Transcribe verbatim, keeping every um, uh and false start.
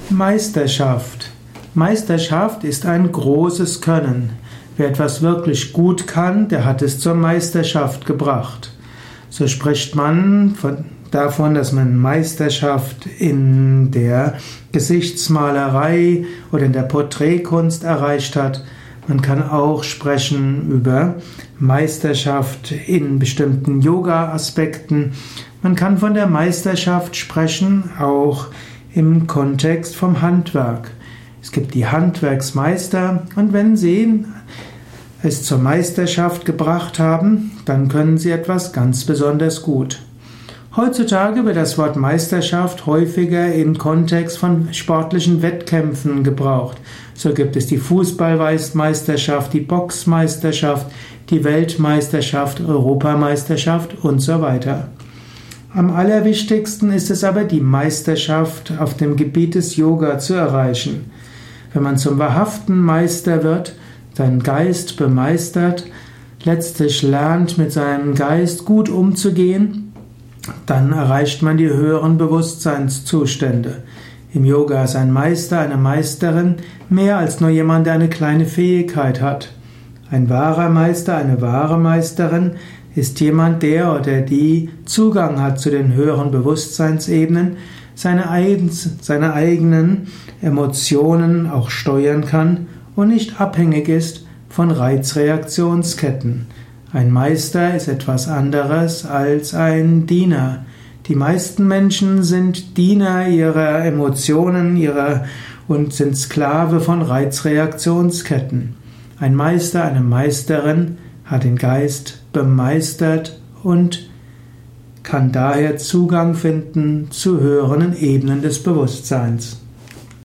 Meisterschaft. Meisterschaft ist ein großes Können. Wer etwas wirklich gut kann, der hat es zur Meisterschaft gebracht. So spricht man von, davon, dass man Meisterschaft in der Gesichtsmalerei oder in der Porträtkunst erreicht hat. Man kann auch sprechen über Meisterschaft in bestimmten Yoga-Aspekten. Man kann von der Meisterschaft sprechen, auch im Kontext vom Handwerk. Es gibt die Handwerksmeister und wenn sie es zur Meisterschaft gebracht haben, dann können sie etwas ganz besonders gut. Heutzutage wird das Wort Meisterschaft häufiger im Kontext von sportlichen Wettkämpfen gebraucht. So gibt es die Fußballmeisterschaft, die Boxmeisterschaft, die Weltmeisterschaft, Europameisterschaft und so weiter. Am allerwichtigsten ist es aber, die Meisterschaft auf dem Gebiet des Yoga zu erreichen. Wenn man zum wahrhaften Meister wird, seinen Geist bemeistert, letztlich lernt, mit seinem Geist gut umzugehen, dann erreicht man die höheren Bewusstseinszustände. Im Yoga ist ein Meister, eine Meisterin mehr als nur jemand, der eine kleine Fähigkeit hat. Ein wahrer Meister, eine wahre Meisterin ist jemand, der oder die Zugang hat zu den höheren Bewusstseinsebenen, seine, eigen, seine eigenen Emotionen auch steuern kann und nicht abhängig ist von Reizreaktionsketten. Ein Meister ist etwas anderes als ein Diener. Die meisten Menschen sind Diener ihrer Emotionen ihrer, und sind Sklave von Reizreaktionsketten. Ein Meister, eine Meisterin hat den Geist bemeistert und kann daher Zugang finden zu höheren Ebenen des Bewusstseins.